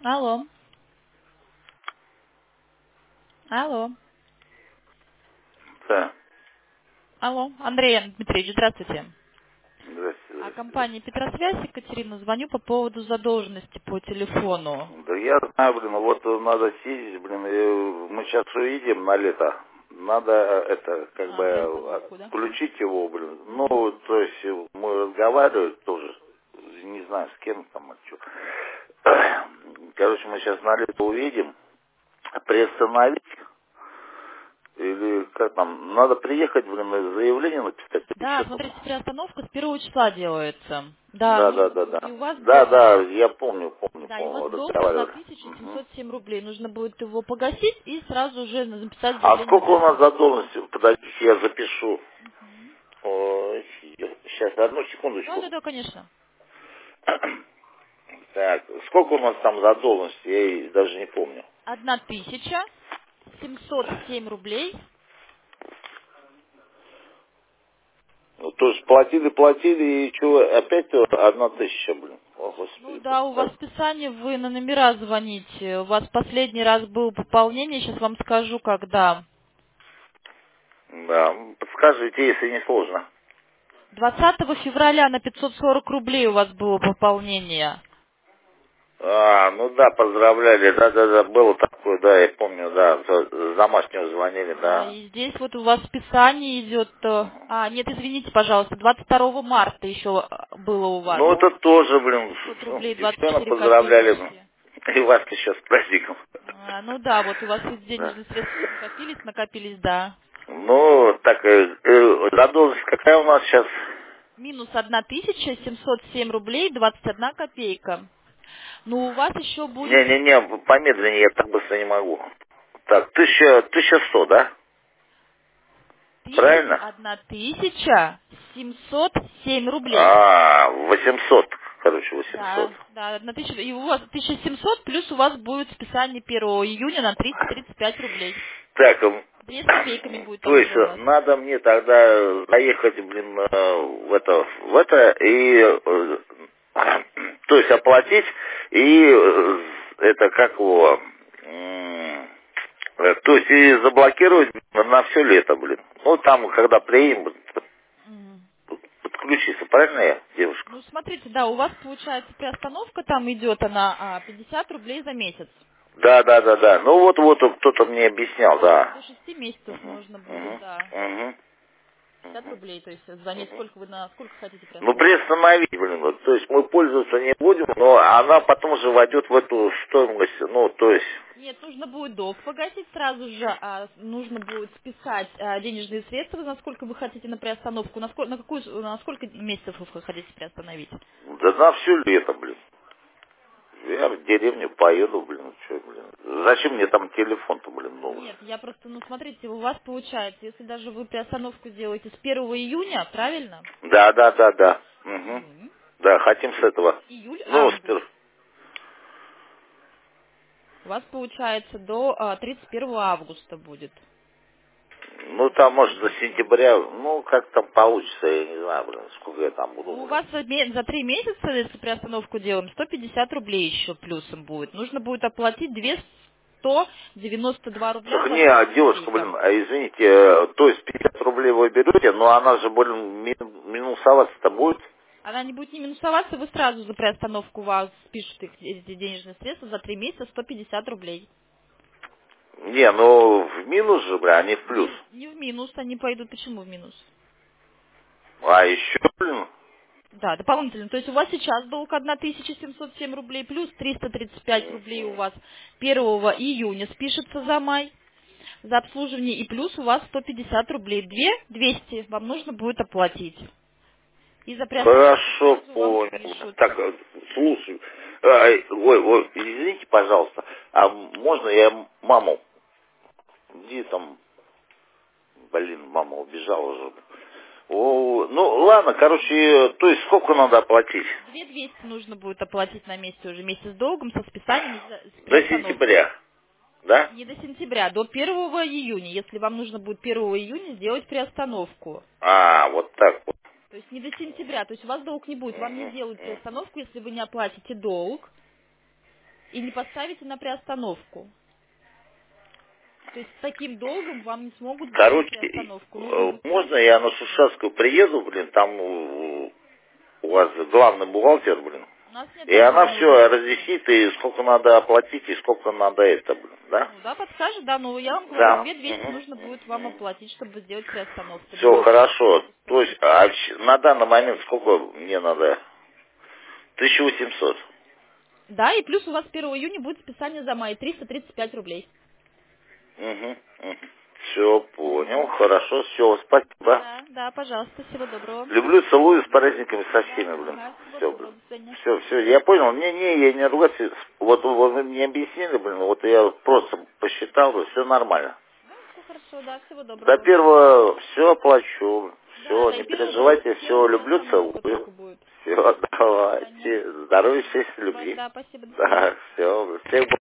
Алло. Алло. Да. Алло. Андрей Дмитриевич, здравствуйте. Здравствуйте, здравствуйте. Компания Петросвязь, Екатерина, звоню по поводу задолженности по телефону. Да я знаю, вот надо съездить, мы сейчас уедем на лето. Надо Приостановку, да? включить его, Ну, то есть мы разговаривали тоже, не знаю с кем там, что. Короче, мы сейчас на лето уедем, приостановить, или как там, надо приехать, заявление написать, или Да, что там. смотрите, приостановка с 1 числа делается. Да, Да, да, нужно да, будет. да. И у вас Да, долг, да, я помню, да, и у вас долг разговаривали. Мгм. 1707 рублей. Нужно будет его погасить и сразу же написать А заявление на сколько у нас приостановку. задолженности? Подождите, я запишу. Сейчас, одну Да, секундочку. да, да, конечно. Так, сколько у нас там задолженности? Я и даже не помню. 1707 рублей. Ну, то есть платили, и что, опять 1000, О, Ну Господи, да, у вас как? списание, вы на номера звоните. У вас последний раз было пополнение, сейчас вам скажу, когда. Да, подскажите, если не сложно. 20 февраля на 540 рублей у вас было пополнение. Ну да, поздравляли, да, было такое, да, я помню, да, с домашнего звонили, Да, да. и здесь вот у вас списание идет... нет, извините, пожалуйста, 22 марта еще было у вас. Ну, это тоже, 500 рублей девчонок 24 поздравляли, копеечки. И вас сейчас с праздником. Ну да, вот у вас и Да. денежные средства накопились, да. Ну, так, задолженность какая у нас сейчас? Минус 1707 рублей 21 копейка. Ну, у вас еще будет Не, помедленнее, я так быстро не могу. Так, 1100, да? Правильно? 1707 рублей. 800, короче, 800. Да, 1000, и у вас 1700, плюс у вас будет списание 1 июня на 335 рублей. Так, 2 с копейками будет то там есть уже у вас. надо мне тогда заехать, в это и, то есть оплатить и это как его, то есть и заблокировать на все лето, Ну там, когда приедем, Мгм. подключиться, правильно я, девушка? Ну, смотрите, да, у вас получается приостановка там идет, она 50 рублей за месяц. Да. Ну вот кто-то мне объяснял, да. До 6 месяцев Мгм, можно будет, мгм, да. мгм, 50 мгм. рублей, то есть за месяц сколько вы на сколько хотите Ну, приостановку? приостановить, то есть мы пользоваться не будем, но она потом же войдет в эту стоимость, то есть, Нет, нужно будет долг погасить сразу же, нужно будет списать денежные средства, насколько вы хотите на приостановку, на сколько месяцев вы хотите приостановить. да на все лето, Я в деревню поеду, что, Зачем мне там телефон-то, новый? Нет, я просто, смотрите, у вас получается, если даже вы приостановку сделаете с 1 июня, правильно? Да. Угу. Июнь, Да, хотим с этого. июль, Ну, август. У вас получается до 31 августа будет. там, может, до Получается. сентября, как там получится, я не знаю, сколько я там буду, Ну, у вас за 3 месяца, если приостановку делаем, 150 рублей еще плюсом будет. Нужно будет оплатить 292 рубля Так не, 21 девушка, копейка. извините, то есть 50 рублей вы берете, но она же, минусоваться-то будет? Она не будет не минусоваться, вы сразу за приостановку у вас спишут эти денежные средства за 3 месяца 150 рублей. Не, в минус же, а не в плюс. Не в минус, они пойдут. Почему в минус? А еще, Да, дополнительно. То есть у вас сейчас долг 1707 рублей плюс 335 рублей у вас 1 июня спишется за май за обслуживание и плюс у вас 150 рублей. 200 вам нужно будет оплатить. И за приостановку хорошо сразу вам понял. спишут. Так, слушай, ой, извините, пожалуйста, а можно я маму, где там, мама убежала уже. Ладно, короче, то есть сколько надо оплатить? 2200 нужно будет оплатить на месяц уже вместе с долгом, со списанием и с До приостановкой. сентября, да? Не до сентября, до 1 июня, если вам нужно будет 1 июня сделать приостановку. Вот так вот. То есть не до сентября, то есть у вас долг не будет, вам не Мгм, сделают мгм. приостановку, если вы не оплатите долг. или поставите на приостановку. То есть с таким долгом вам не смогут сделать Короче, приостановку. Нужно будет... можно я на Шушевскую приеду, блин, там у вас главный бухгалтер, блин. У нас нет И она главного все бухгалтера. разъяснит, и сколько надо оплатить, и сколько надо это, блин, да? Ну да, подскажет, да, но я вам говорю, Да. 2200 нужно будет вам оплатить, чтобы сделать приостановку. Все Другого хорошо. То есть, спасибо. на данный момент сколько мне надо? 1800. Да, и плюс у вас 1 июня будет списание за май, 335 рублей. Угу. Все, понял, хорошо, все, спасибо. Да, да, пожалуйста, всего доброго. Люблю, целую, с праздниками со Да, всеми, блин. ага, всего Все, блин. доброго, до свидания. Все, я понял. Я не ругаться. Вот вы мне объяснили, блин, вот я просто посчитал, все нормально. Да, все хорошо, да, всего До доброго. первого все оплачу. Да, Все, да, и не первого будет переживайте, все, сделана люблю, приостановка целую. только будет. Все, До свидания. давайте. Здоровья, счастья, Спасибо, любви. да, спасибо, до свидания. Да, все, всех